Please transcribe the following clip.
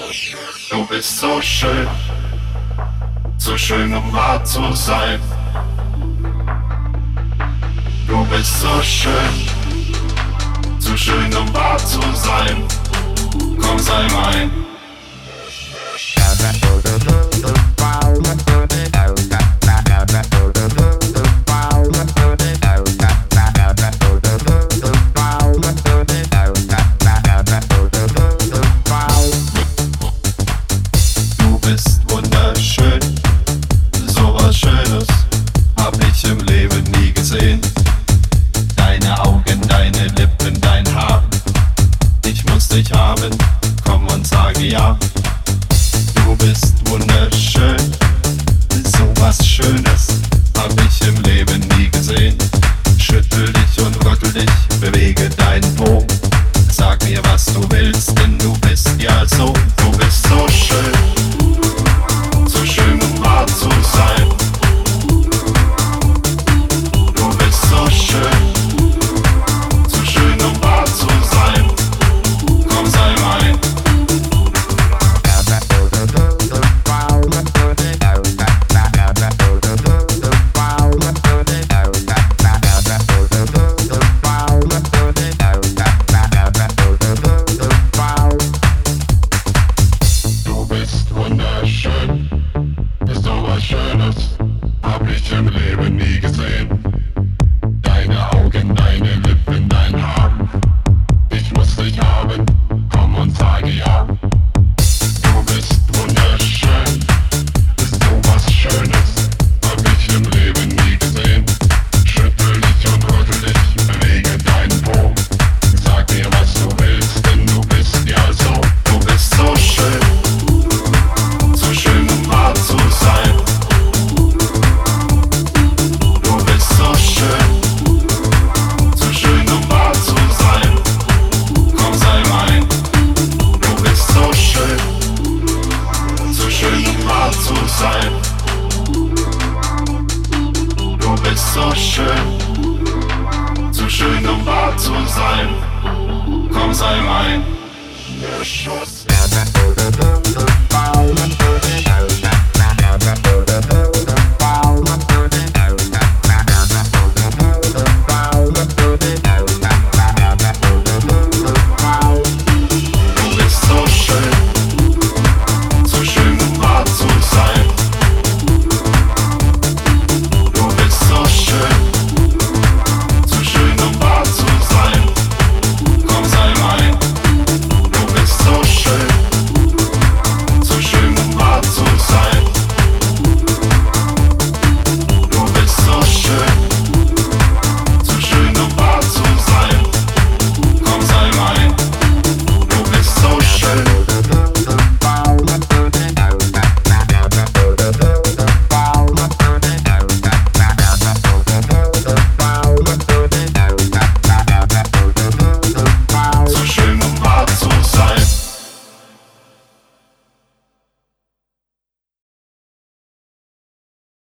Du bist so schön um wahr zu sein. Du bist so schön, zu schön um wahr zu sein. Komm, sei mein. Du bist wunderschön, sowas Schönes hab ich im Leben nie gesehen. Deine Augen, deine Lippen, dein Haar, ich muss dich haben, komm und sage ja. Du bist wunderschön, sowas Schönes hab ich im Leben nie gesehen. Schüttel dich und rüttel dich, bewege deinen Po. Sag mir, was du willst, denn du bist ja so. Du bist so schön um wahr zu sein. Du bist so schön um wahr zu sein. Komm, sei mein. Du bist wunderschön, sowas Schönes hab ich im Leben nie gesehen. Deine Augen, deine Lippen, dein Haar, ich muss dich haben, komm und sage ja. Du bist wunderschön, sowas Schönes hab ich im Leben nie gesehen. Schüttel dich und rüttel dich, bewege deinen Po. Sag mir, was du willst, denn du bist ja so. Du bist so schön um wahr zu sein. Du bist so schön um wahr zu sein. Komm, sei mein. Du bist so schön um wahr zu sein. Du bist so schön um wahr zu sein. Komm, sei mein. Der Schuss.